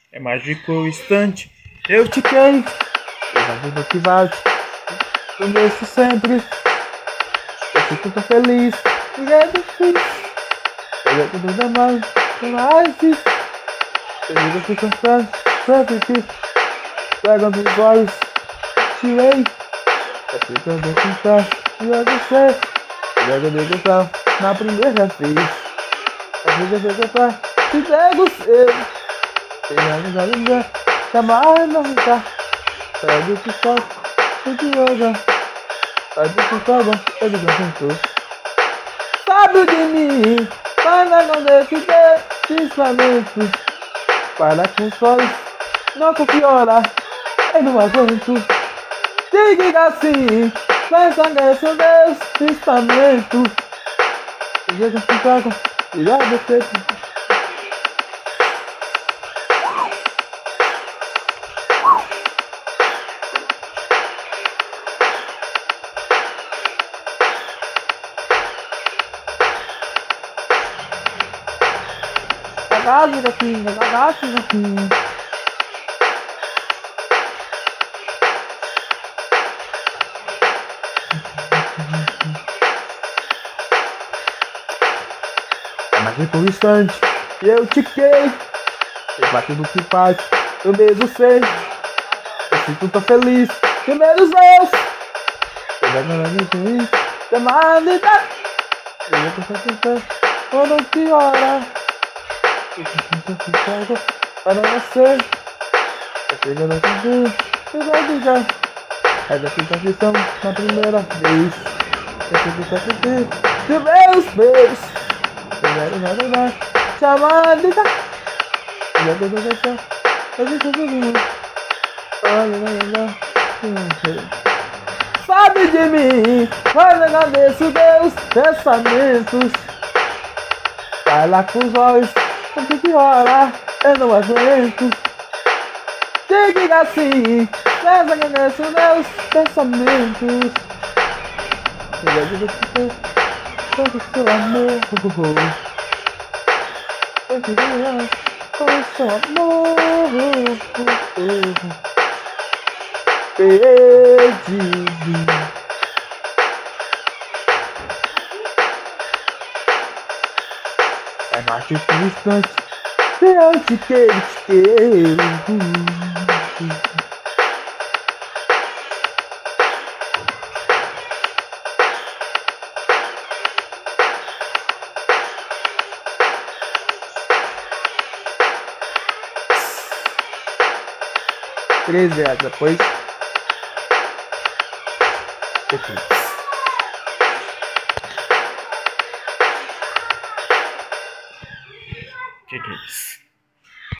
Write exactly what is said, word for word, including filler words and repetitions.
É mágico o instante. Eu te quero. Fazendo o que vale. Eu mereço sempre. Eu fico tão feliz. E é difícil. Eu é tudo da mão. Eu mais difícil. Eu fico cansado. Sempre que pega nos olhos. Tirei. Eu fico a pensar. E eu não sei. Eu já dei questão. Na primeira vez. A vida foi comprar. Te pego seu. Tem anos a lembrar. Chamar não tá. Sabe que só. Tem que jogar. Sabe que só bom. Ele já tentou. Sabe de mim. Mas não deixe de pensamento. Para com os olhos. Não confiora. Eu não aguento. Diga assim. Mas agradece a Deus. Pensamento. Eu já tenho que jogar. E já deixei. Devagar, daqui, devagar, daqui. É mais um instante e eu te quei. Eu bati no que faz, eu mesmo sei. Eu sinto tão feliz, primeiros meus. Eu já não lembro da malidade. Eu já tô tentando, quando piora. Eu sinto que pego para você. Eu chego no fim, eu vou dizer. É daqui que estamos na primeira vez. Eu sinto tão feliz, primeiros meus. Eu quero nada mais, chamar de cá. Eu já tô tentando, eu sinto tudo. Olha, olha, olha. Sabe de mim, mas eu agradeço Deus, pensamentos. Vai lá com os olhos, porque que hora eu não aguento. Diga assim, mas eu agradeço Deus, pensamentos. Eu já digo que tem todo o seu amor. Eu te ganhar com o seu amor. Perdido. É mais distante. Eu te quero, te quero. Três vezes depois. Perfeito. Que que é isso?